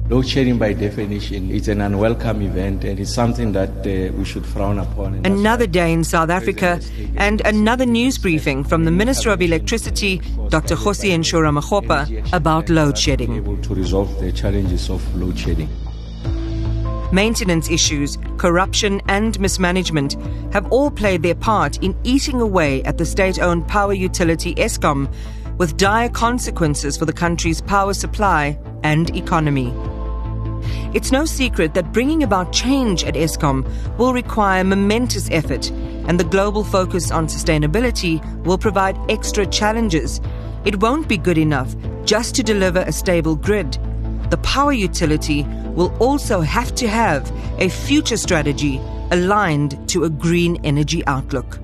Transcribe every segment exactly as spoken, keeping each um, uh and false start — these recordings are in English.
Load shedding, by definition, is an unwelcome event, and it's something that uh, we should frown upon. Another day in South Africa and another news briefing from the Minister of Electricity, Doctor Kgosi Enshoha-Makgopa, about load shedding. Able to resolve the challenges of load shedding. Maintenance issues, corruption and mismanagement have all played their part in eating away at the state-owned power utility Eskom, with dire consequences for the country's power supply and economy. It's no secret that bringing about change at Eskom will require momentous effort, and the global focus on sustainability will provide extra challenges. It won't be good enough just to deliver a stable grid. The power utility will also have to have a future strategy aligned to a green energy outlook.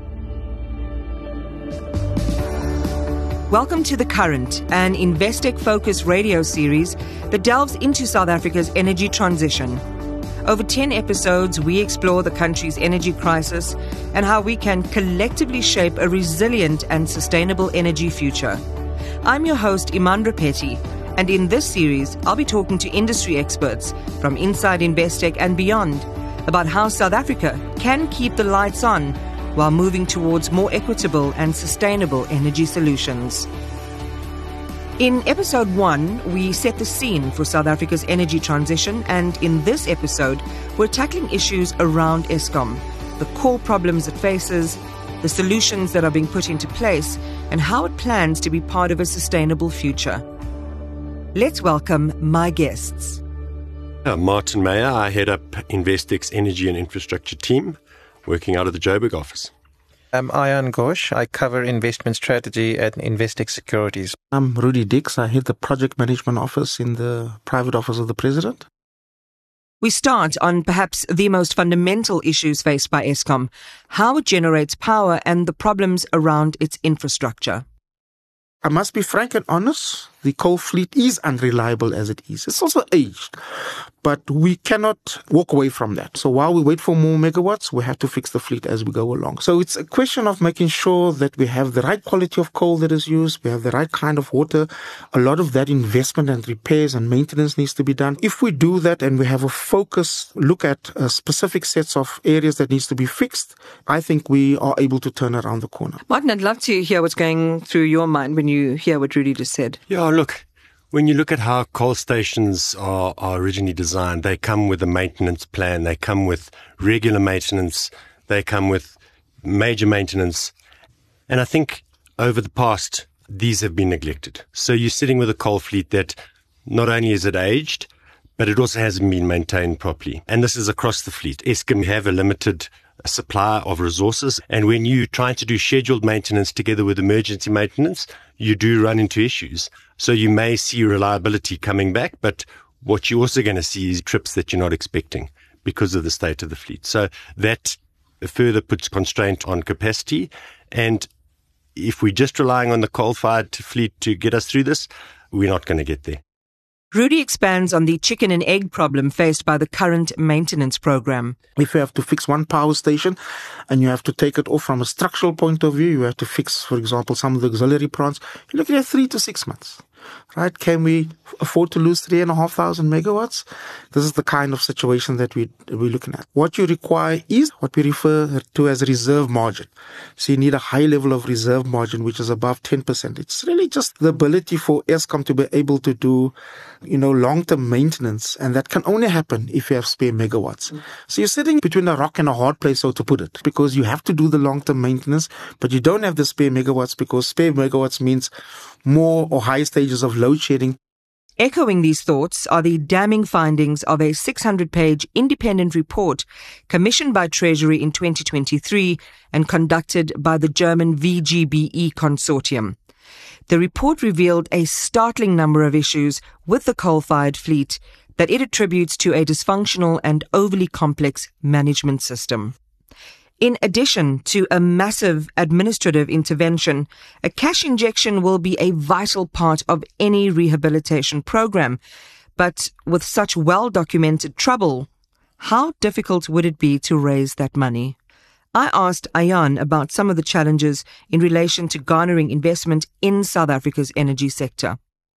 Welcome to The Current, an Investec-focused radio series that delves into South Africa's energy transition. Over ten episodes, we explore the country's energy crisis and how we can collectively shape a resilient and sustainable energy future. I'm your host, Iman Rapetti, and in this series, I'll be talking to industry experts from inside Investec and beyond about how South Africa can keep the lights on while moving towards more equitable and sustainable energy solutions. In episode one, we set the scene for South Africa's energy transition, and in this episode, we're tackling issues around Eskom, the core problems it faces, the solutions that are being put into place, and how it plans to be part of a sustainable future. Let's welcome my guests. Uh, Martin Meyer, I head up Investec's Energy and Infrastructure team, working out of the Joburg office. I'm Ayan Ghosh. I cover investment strategy at Investec Securities. I'm Rudy Dix. I head the project management office in the private office of the president. We start on perhaps the most fundamental issues faced by Eskom, how it generates power and the problems around its infrastructure. I must be frank and honest, the coal fleet is unreliable as it is. It's also aged, but we cannot walk away from that. So while we wait for more megawatts, we have to fix the fleet as we go along. So it's a question of making sure that we have the right quality of coal that is used, we have the right kind of water. A lot of that investment and repairs and maintenance needs to be done. If we do that and we have a focused look at uh, specific sets of areas that needs to be fixed, I think we are able to turn around the corner. Martin, I'd love to hear what's going through your mind when you hear what Rudy just said. Yeah, look, when you look at how coal stations are, are originally designed, they come with a maintenance plan, they come with regular maintenance, they come with major maintenance. And I think over the past, these have been neglected. So you're sitting with a coal fleet that not only is it aged, but it also hasn't been maintained properly. And this is across the fleet. Eskom have a limited supply of resources, and when you try to do scheduled maintenance together with emergency maintenance, you do run into issues. So you may see reliability coming back, but what you're also going to see is trips that you're not expecting because of the state of the fleet. So that further puts constraint on capacity, and if we're just relying on the coal-fired fleet to get us through this, we're not going to get there. Rudy expands on the chicken and egg problem faced by the current maintenance program. If you have to fix one power station and you have to take it off from a structural point of view, you have to fix, for example, some of the auxiliary plants, you're looking at three to six months. Right? Can we afford to lose three and a half thousand megawatts? This is the kind of situation that we, we're looking at. What you require is what we refer to as reserve margin. So you need a high level of reserve margin, which is above ten percent. It's really just the ability for Eskom to be able to do, you know, long-term maintenance. And that can only happen if you have spare megawatts. Mm. So you're sitting between a rock and a hard place, so to put it, because you have to do the long-term maintenance, but you don't have the spare megawatts because spare megawatts means more or higher stages of load shedding. Echoing these thoughts are the damning findings of a six hundred page independent report commissioned by Treasury in twenty twenty-three and conducted by the German V G B E consortium. The report revealed a startling number of issues with the coal-fired fleet that it attributes to a dysfunctional and overly complex management system. In addition to a massive administrative intervention, a cash injection will be a vital part of any rehabilitation program. But with such well-documented trouble, how difficult would it be to raise that money? I asked Ayan about some of the challenges in relation to garnering investment in South Africa's energy sector.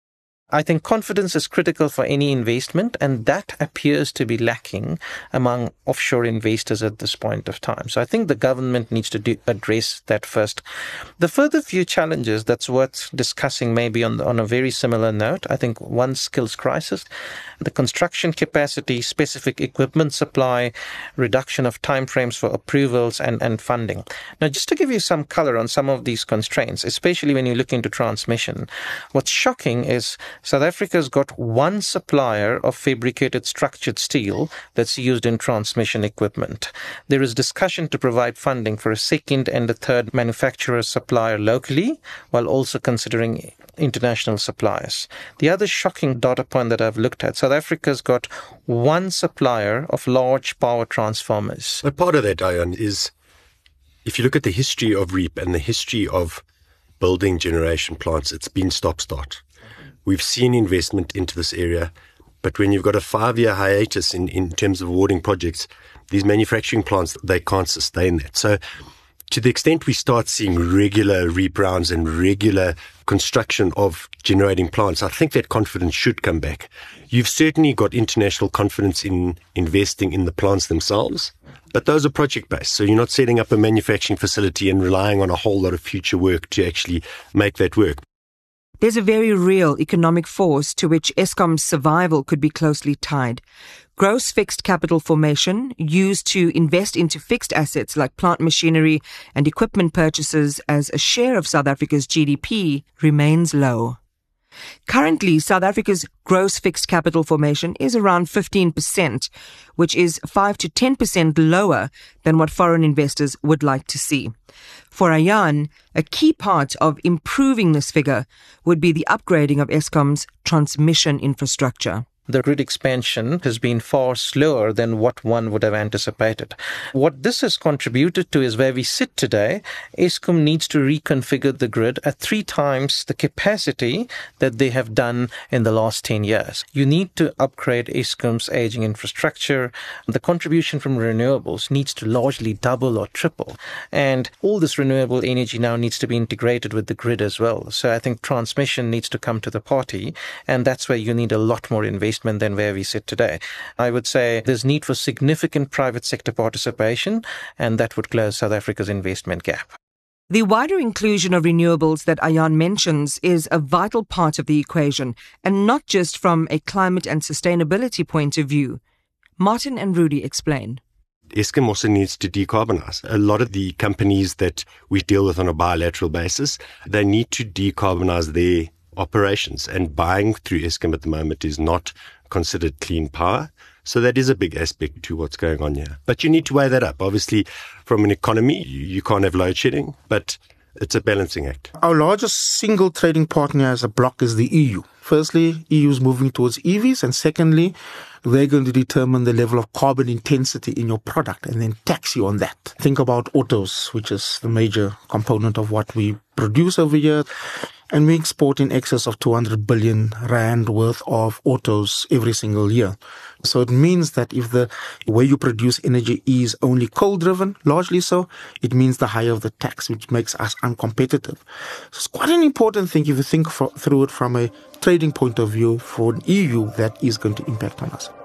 I think confidence is critical for any investment, and that appears to be lacking among offshore investors at this point of time. So I think the government needs to do, address that first. The further few challenges that's worth discussing maybe on, on a very similar note, I think one, skills crisis, the construction capacity, specific equipment supply, reduction of timeframes for approvals and, and funding. Now, just to give you some color on some of these constraints, especially when you look into transmission, what's shocking is South Africa's got one supplier of fabricated structured steel that's used in transmission equipment. There is discussion to provide funding for a second and a third manufacturer supplier locally, while also considering international suppliers. The other shocking data point that I've looked at, South Africa's got one supplier of large power transformers. But part of that, Diane, is if you look at the history of REAP and the history of building generation plants, it's been stop-start. We've seen investment into this area, but when you've got a five-year hiatus in, in terms of awarding projects, these manufacturing plants, they can't sustain that. So to the extent we start seeing regular REAP rounds and regular construction of generating plants, I think that confidence should come back. You've certainly got international confidence in investing in the plants themselves, but those are project-based. So you're not setting up a manufacturing facility and relying on a whole lot of future work to actually make that work. There's a very real economic force to which Eskom's survival could be closely tied. Gross fixed capital formation, used to invest into fixed assets like plant machinery and equipment purchases as a share of South Africa's G D P, remains low. Currently, South Africa's gross fixed capital formation is around fifteen percent, which is five to ten percent lower than what foreign investors would like to see. For Ayan, a key part of improving this figure would be the upgrading of Eskom's transmission infrastructure. The grid expansion has been far slower than what one would have anticipated. What this has contributed to is where we sit today, Eskom needs to reconfigure the grid at three times the capacity that they have done in the last ten years. You need to upgrade Eskom's aging infrastructure. The contribution from renewables needs to largely double or triple. And all this renewable energy now needs to be integrated with the grid as well. So I think transmission needs to come to the party, and that's where you need a lot more investment than where we sit today. I would say there's need for significant private sector participation, and that would close South Africa's investment gap. The wider inclusion of renewables that Ayan mentions is a vital part of the equation, and not just from a climate and sustainability point of view. Martin and Rudy explain. Eskom also needs to decarbonize. A lot of the companies that we deal with on a bilateral basis, they need to decarbonize their operations, and buying through Eskom at the moment is not considered clean power. So that is a big aspect to what's going on here. But you need to weigh that up. Obviously, from an economy, you, you can't have load shedding, but it's a balancing act. Our largest single trading partner as a bloc is the E U. Firstly, E U is moving towards E Vs, and secondly, they're going to determine the level of carbon intensity in your product and then tax you on that. Think about autos, which is the major component of what we produce over here. And we export in excess of two hundred billion rand worth of autos every single year. So it means that if the way you produce energy is only coal-driven, largely so, it means the higher the tax, which makes us uncompetitive. So it's quite an important thing if you think for, through it from a trading point of view for an E U that is going to impact on us.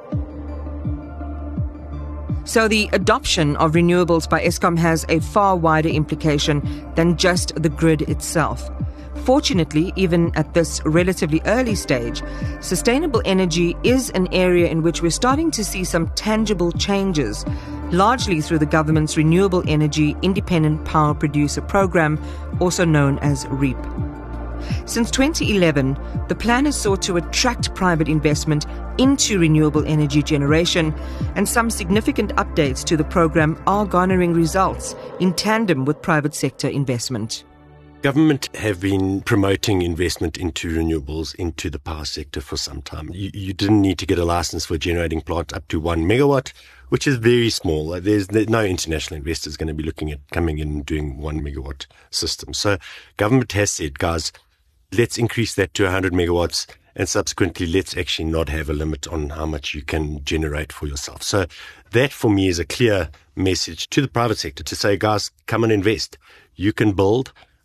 So the adoption of renewables by Eskom has a far wider implication than just the grid itself. Fortunately, even at this relatively early stage, sustainable energy is an area in which we're starting to see some tangible changes, largely through the government's Renewable Energy Independent Power Producer Program, also known as REAP. Since twenty eleven, the plan has sought to attract private investment into renewable energy generation, and some significant updates to the program are garnering results in tandem with private sector investment. Government have been promoting investment into renewables, into the power sector for some time. You, you didn't need to get a license for a generating plant up to one megawatt, which is very small. There's no international investors going to be looking at coming in and doing one megawatt system. So government has said, guys, let's increase that to one hundred megawatts, and subsequently let's actually not have a limit on how much you can generate for yourself. So that for me is a clear message to the private sector to say, guys, come and invest. You can build.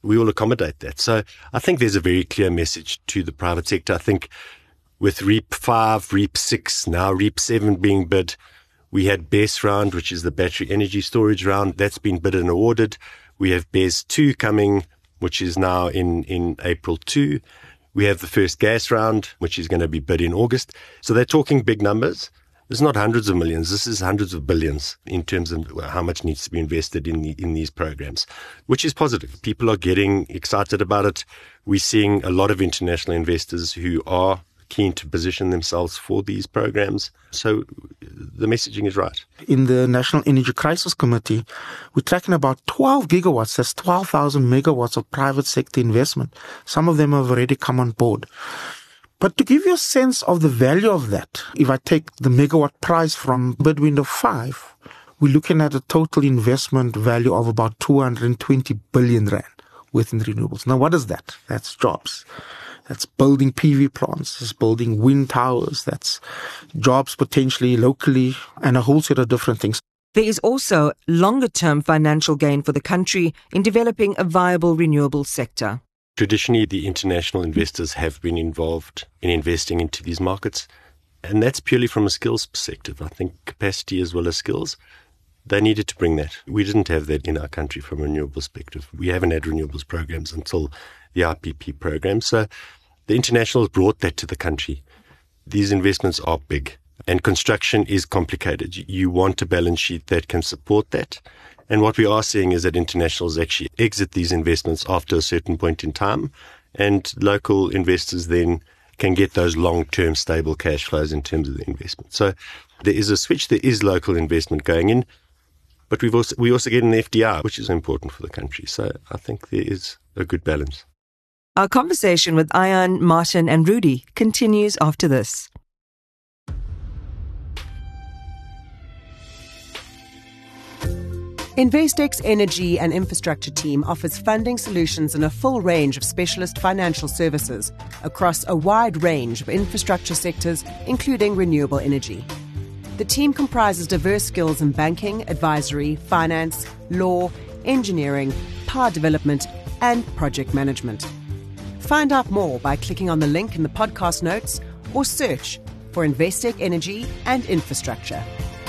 we will accommodate that. So I think there's a very clear message to the private sector. I think with REAP five, REAP six, now REAP seven being bid, we had BESS round, which is the battery energy storage round. That's been bid and awarded. We have BESS two coming, which is now in, in April two. We have the first gas round, which is going to be bid in August. So they're talking big numbers. It's not hundreds of millions. This is hundreds of billions in terms of how much needs to be invested in the, in these programs, which is positive. People are getting excited about it. We're seeing a lot of international investors who are keen to position themselves for these programs. So the messaging is right. In the National Energy Crisis Committee, we're tracking about twelve gigawatts. That's twelve thousand megawatts of private sector investment. Some of them have already come on board. But to give you a sense of the value of that, if I take the megawatt price from bid window five, we're looking at a total investment value of about two hundred twenty billion rand within renewables. Now, what is that? That's jobs. That's building P V plants, that's building wind towers, that's jobs potentially locally, and a whole set of different things. There is also longer-term financial gain for the country in developing a viable renewable sector. Traditionally, the international investors have been involved in investing into these markets, and that's purely from a skills perspective. I think capacity as well as skills, they needed to bring that. We didn't have that in our country from a renewable perspective. We haven't had renewables programs until the I P P program. So the internationals brought that to the country. These investments are big, and construction is complicated. You want a balance sheet that can support that. And what we are seeing is that internationals actually exit these investments after a certain point in time, and local investors then can get those long-term stable cash flows in terms of the investment. So there is a switch. There is local investment going in, but we've also, we also get an F D I, which is important for the country. So I think there is a good balance. Our conversation with Ayan, Martin and Rudy continues after this. Investec's Energy and Infrastructure team offers funding solutions and a full range of specialist financial services across a wide range of infrastructure sectors, including renewable energy. The team comprises diverse skills in banking, advisory, finance, law, engineering, power development, and project management. Find out more by clicking on the link in the podcast notes or search for Investec Energy and Infrastructure.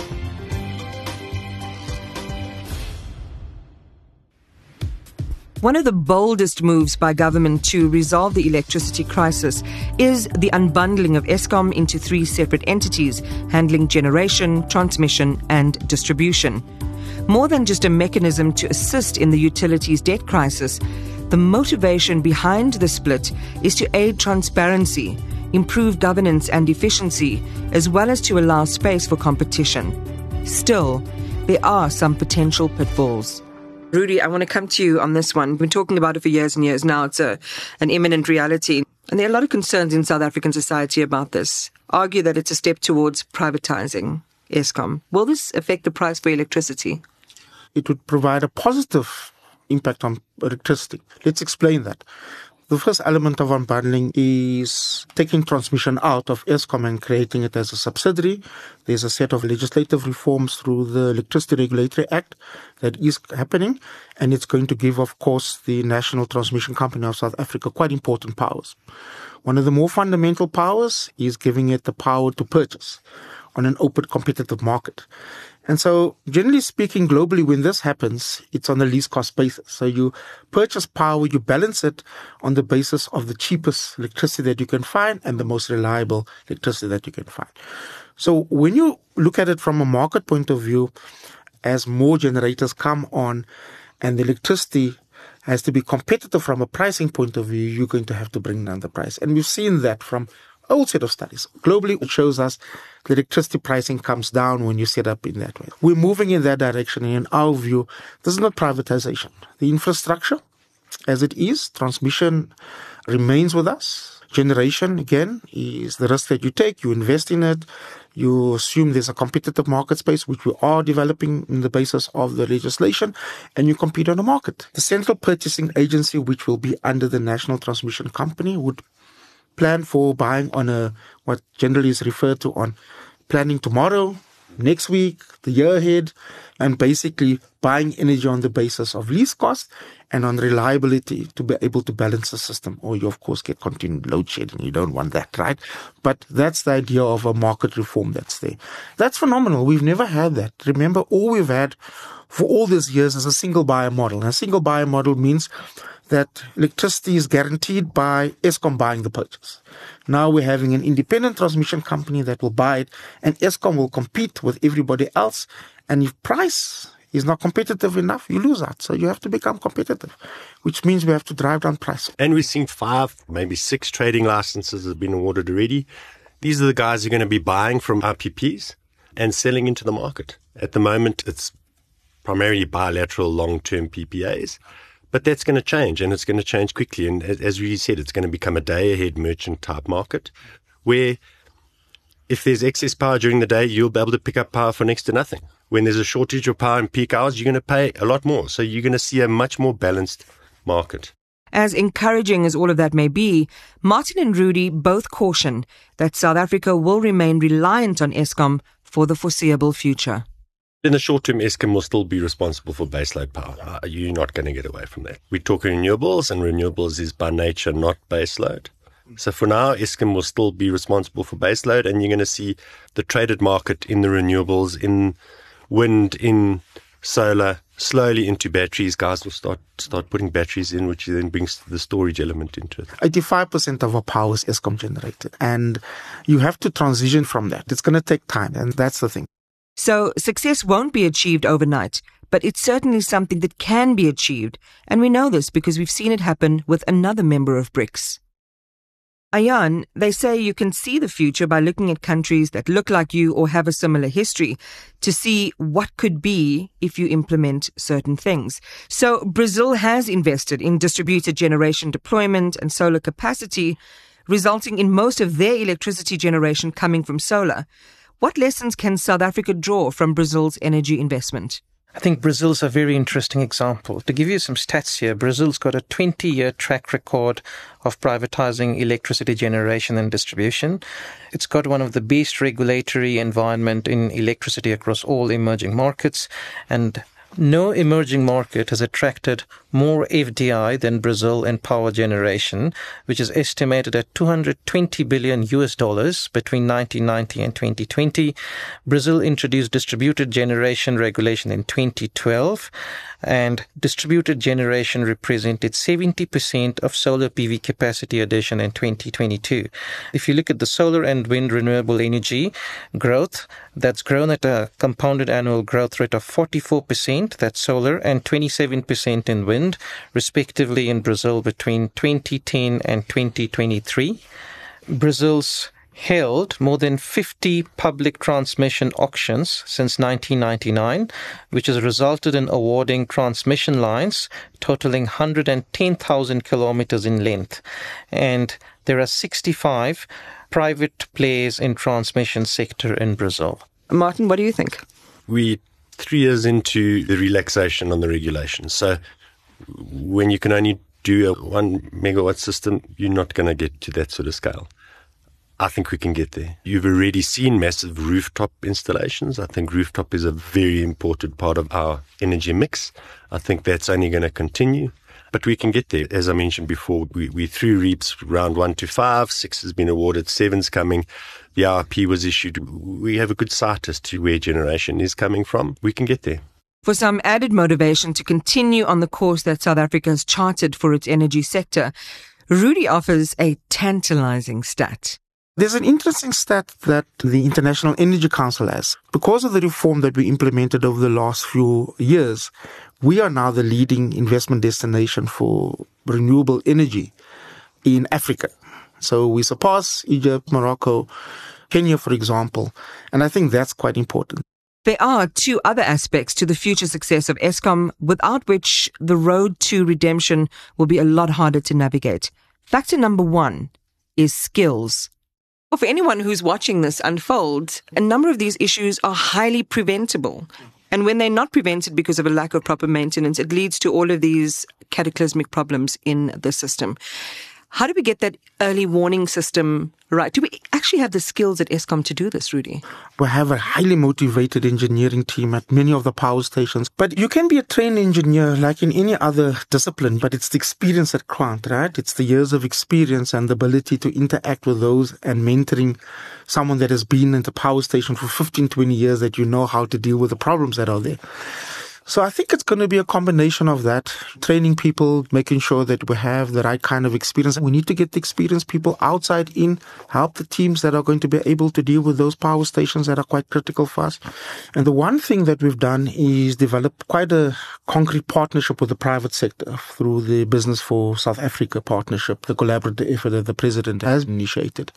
One of the boldest moves by government to resolve the electricity crisis is the unbundling of Eskom into three separate entities, handling generation, transmission and distribution. More than just a mechanism to assist in the utilities debt crisis, the motivation behind the split is to aid transparency, improve governance and efficiency, as well as to allow space for competition. Still, there are some potential pitfalls. Rudy, I want to come to you on this one. We've been talking about it for years and years now. It's a, an imminent reality. And there are a lot of concerns in South African society about this. Argue that it's a step towards privatizing Eskom. Will this affect the price for electricity? It would provide a positive impact on electricity. Let's explain that. The first element of unbundling is taking transmission out of Eskom and creating it as a subsidiary. There's a set of legislative reforms through the Electricity Regulatory Act that is happening, and it's going to give, of course, the National Transmission Company of South Africa quite important powers. One of the more fundamental powers is giving it the power to purchase on an open competitive market. And so, generally speaking, globally, when this happens, it's on a least cost basis. So you purchase power, you balance it on the basis of the cheapest electricity that you can find and the most reliable electricity that you can find. So when you look at it from a market point of view, as more generators come on and the electricity has to be competitive from a pricing point of view, you're going to have to bring down the price. And we've seen that from a whole set of studies. Globally, it shows us the electricity pricing comes down when you set up in that way. We're moving in that direction. And in our view, this is not privatization. The infrastructure, as it is, transmission remains with us. Generation, again, is the risk that you take. You invest in it. You assume there's a competitive market space, which we are developing in the basis of the legislation, and you compete on the market. The Central Purchasing Agency, which will be under the National Transmission Company, would plan for buying on a what generally is referred to on planning tomorrow next week, the year ahead, and basically buying energy on the basis of least cost and on reliability to be able to balance the system. Or you, of course, get continued load shedding. You don't want that, right? But that's the idea of a market reform that's there. That's phenomenal. We've never had that. Remember, all we've had for all these years is a single buyer model. And a single buyer model means that electricity is guaranteed by Eskom buying the purchase. Now we're having an independent transmission company that will buy it, and Eskom will compete with everybody else. And if price is not competitive enough, you lose out. So you have to become competitive, which means we have to drive down price. And we've seen five, maybe six trading licenses have been awarded already. These are the guys who are going to be buying from I P Ps and selling into the market. At the moment, it's primarily bilateral long-term P P As. But that's going to change, and it's going to change quickly. And as we said, it's going to become a day-ahead merchant-type market where if there's excess power during the day, you'll be able to pick up power for next to nothing. When there's a shortage of power in peak hours, you're going to pay a lot more. So you're going to see a much more balanced market. As encouraging as all of that may be, Martin and Rudy both caution that South Africa will remain reliant on Eskom for the foreseeable future. In the short term, Eskom will still be responsible for baseload power. Uh, you're not going to get away from that. We talk renewables, and renewables is by nature not baseload. So for now, Eskom will still be responsible for baseload, and you're going to see the traded market in the renewables, in wind, in solar, slowly into batteries. Guys will start start putting batteries in, which then brings the storage element into it. eighty-five percent of our power is Eskom generated, and you have to transition from that. It's going to take time, and that's the thing. So success won't be achieved overnight, but it's certainly something that can be achieved, and we know this because we've seen it happen with another member of BRICS. Ayan, they say you can see the future by looking at countries that look like you or have a similar history to see what could be if you implement certain things. So Brazil has invested in distributed generation deployment and solar capacity, resulting in most of their electricity generation coming from solar. What lessons can South Africa draw from Brazil's energy investment? I think Brazil's a very interesting example. To give you some stats here, Brazil's got a twenty-year track record of privatizing electricity generation and distribution. It's got one of the best regulatory environment in electricity across all emerging markets, and no emerging market has attracted more F D I than Brazil in power generation, which is estimated at two hundred twenty billion U S dollars between nineteen ninety and twenty twenty. Brazil introduced distributed generation regulation in twenty twelve, and distributed generation represented seventy percent of solar P V capacity addition in twenty twenty-two. If you look at the solar and wind renewable energy growth, that's grown at a compounded annual growth rate of forty-four percent, that's solar, and twenty-seven percent in wind, respectively in Brazil between twenty ten and twenty twenty-three. Brazil's held more than fifty public transmission auctions since nineteen ninety-nine, which has resulted in awarding transmission lines totaling one hundred ten thousand kilometers in length. And there are sixty-five private players in transmission sector in Brazil. Martin, what do you think? We're three years into the relaxation on the regulations. So when you can only do a one megawatt system, you're not going to get to that sort of scale. I think we can get there. You've already seen massive rooftop installations. I think rooftop is a very important part of our energy mix. I think that's only going to continue. But we can get there. As I mentioned before, we, we through REAPs round one to five, six has been awarded, seven's coming. The R P was issued. We have a good sight as to where generation is coming from. We can get there. For some added motivation to continue on the course that South Africa has charted for its energy sector, Rudy offers a tantalizing stat. There's an interesting stat that the International Energy Council has. Because of the reform that we implemented over the last few years, we are now the leading investment destination for renewable energy in Africa. So we surpass Egypt, Morocco, Kenya, for example. And I think that's quite important. There are two other aspects to the future success of Eskom, without which the road to redemption will be a lot harder to navigate. Factor number one is skills. For anyone who's watching this unfold, a number of these issues are highly preventable. And when they're not prevented because of a lack of proper maintenance, it leads to all of these cataclysmic problems in the system. How do we get that early warning system right? Do we actually have the skills at Eskom to do this, Rudy? We have a highly motivated engineering team at many of the power stations. But you can be a trained engineer like in any other discipline, but it's the experience that counts, right? It's the years of experience and the ability to interact with those and mentoring someone that has been in the power station for fifteen, twenty years, that you know how to deal with the problems that are there. So I think it's going to be a combination of that, training people, making sure that we have the right kind of experience. We need to get the experienced people outside in, help the teams that are going to be able to deal with those power stations that are quite critical for us. And the one thing that we've done is develop quite a concrete partnership with the private sector through the Business for South Africa partnership, the collaborative effort that the president has initiated.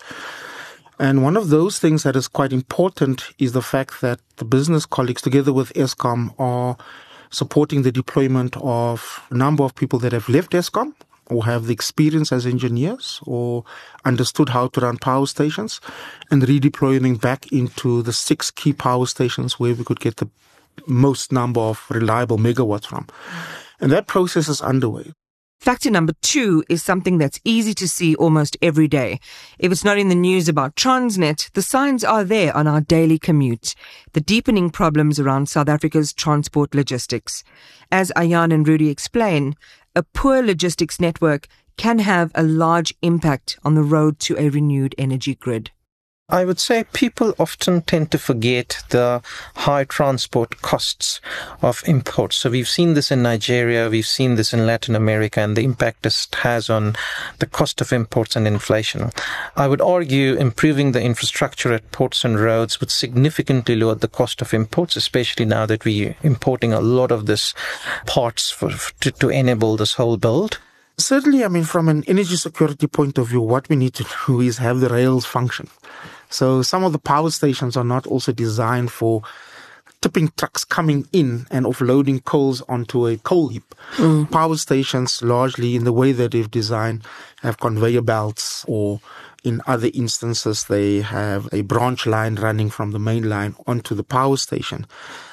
And one of those things that is quite important is the fact that the business colleagues, together with Eskom, are supporting the deployment of a number of people that have left Eskom or have the experience as engineers or understood how to run power stations, and redeploying them back into the six key power stations where we could get the most number of reliable megawatts from. And that process is underway. Factor number two is something that's easy to see almost every day. If it's not in the news about Transnet, the signs are there on our daily commute. The deepening problems around South Africa's transport logistics. As Ayan and Rudy explain, a poor logistics network can have a large impact on the road to a renewed energy grid. I would say people often tend to forget the high transport costs of imports. So we've seen this in Nigeria, we've seen this in Latin America, and the impact this has on the cost of imports and inflation. I would argue improving the infrastructure at ports and roads would significantly lower the cost of imports, especially now that we're importing a lot of this parts for, to, to enable this whole build. Certainly, I mean, from an energy security point of view, what we need to do is have the rails function. So some of the power stations are not also designed for tipping trucks coming in and offloading coals onto a coal heap. Mm. Power stations, largely in the way that they've designed, have conveyor belts, or in other instances, they have a branch line running from the main line onto the power station.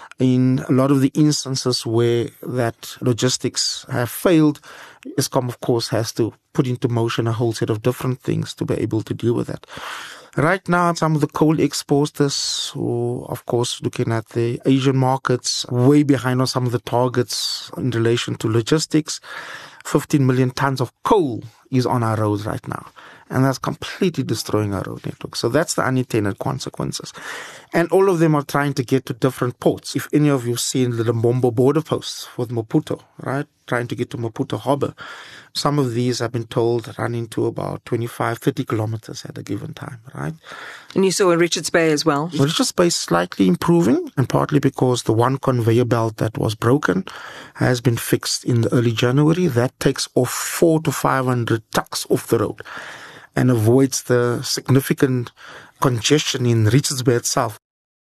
In a lot of the instances where that logistics have failed, Eskom, of course, has to put into motion a whole set of different things to be able to deal with that. Right now, some of the coal exporters, who, of course, looking at the Asian markets, way behind on some of the targets in relation to logistics. fifteen million tons of coal is on our roads right now. And that's completely destroying our road network. So that's the unintended consequences. And all of them are trying to get to different ports. If any of you have seen the Mbombo border posts with Maputo, right? Trying to get to Maputo Harbour. Some of these have been told run into about twenty-five, thirty kilometers at a given time, right? And you saw in Richards Bay as well? Richards Bay is slightly improving, and partly because the one conveyor belt that was broken has been fixed in the early January. That takes off four to five hundred trucks off the road and avoids the significant congestion in Richards Bay itself.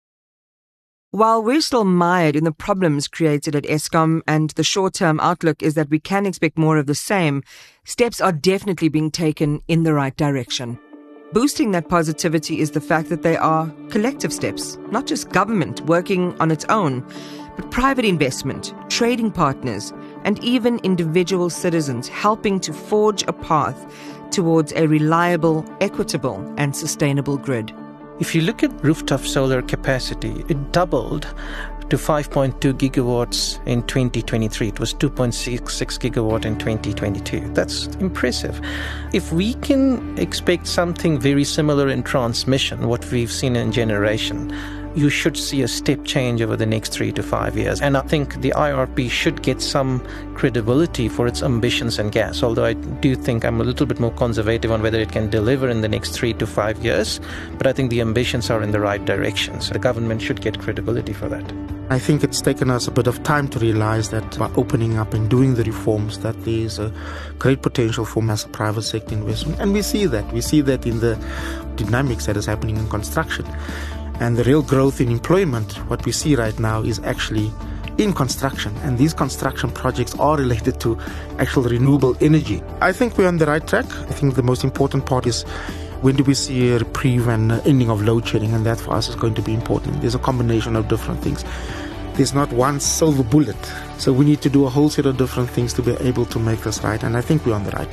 While we're still mired in the problems created at Eskom and the short-term outlook is that we can expect more of the same, steps are definitely being taken in the right direction. Boosting that positivity is the fact that they are collective steps, not just government working on its own, but private investment, trading partners, and even individual citizens helping to forge a path towards a reliable, equitable, and sustainable grid. If you look at rooftop solar capacity, it doubled to five point two gigawatts in twenty twenty-three. It was two point six six gigawatt in twenty twenty-two. That's impressive. If we can expect something very similar in transmission, what we've seen in generation, you should see a step change over the next three to five years. And I think the I R P should get some credibility for its ambitions in gas, although I do think I'm a little bit more conservative on whether it can deliver in the next three to five years. But I think the ambitions are in the right direction. So the government should get credibility for that. I think it's taken us a bit of time to realize that by opening up and doing the reforms, that there's a great potential for massive private sector investment. And we see that. We see that in the dynamics that is happening in construction. And the real growth in employment, what we see right now, is actually in construction. And these construction projects are related to actual renewable energy. I think we're on the right track. I think the most important part is, when do we see a reprieve and ending of load shedding? And that for us is going to be important. There's a combination of different things. There's not one silver bullet. So we need to do a whole set of different things to be able to make this right. And I think we're on the right track.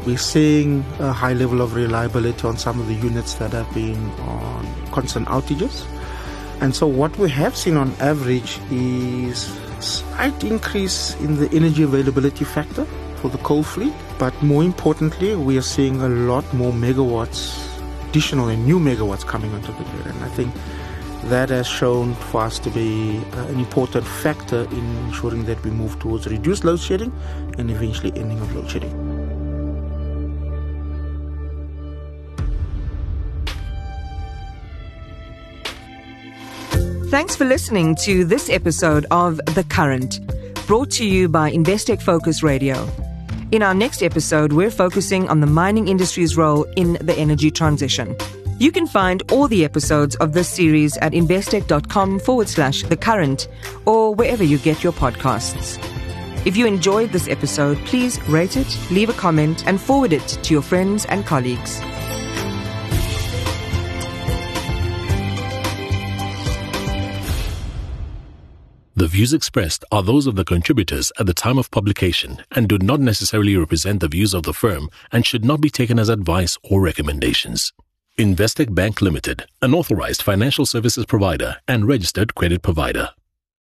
We're seeing a high level of reliability on some of the units that have been on constant outages. And so what we have seen on average is a slight increase in the energy availability factor for the coal fleet. But more importantly, we are seeing a lot more megawatts, additional and new megawatts coming onto the grid. And I think that has shown for us to be uh, an important factor in ensuring that we move towards reduced load shedding and eventually ending of load shedding. Thanks for listening to this episode of The Current, brought to you by Investec Focus Radio. In our next episode, we're focusing on the mining industry's role in the energy transition. You can find all the episodes of this series at investec.com forward slash the current or wherever you get your podcasts. If you enjoyed this episode, please rate it, leave a comment, and forward it to your friends and colleagues. The views expressed are those of the contributors at the time of publication and do not necessarily represent the views of the firm and should not be taken as advice or recommendations. Investec Bank Limited, an authorized financial services provider and registered credit provider.